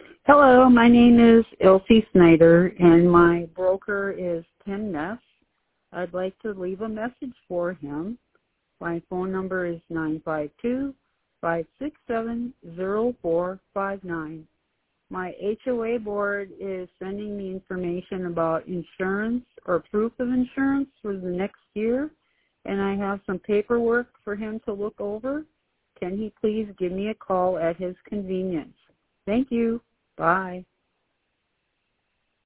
Hello, my name is Elsie Snyder, and my broker is Tim Ness. I'd like to leave a message for him. My phone number is 952-567-0459. My HOA board is sending me information about insurance or proof of insurance for the next year, and I have some paperwork for him to look over. Can he please give me a call at his convenience? Thank you. Bye.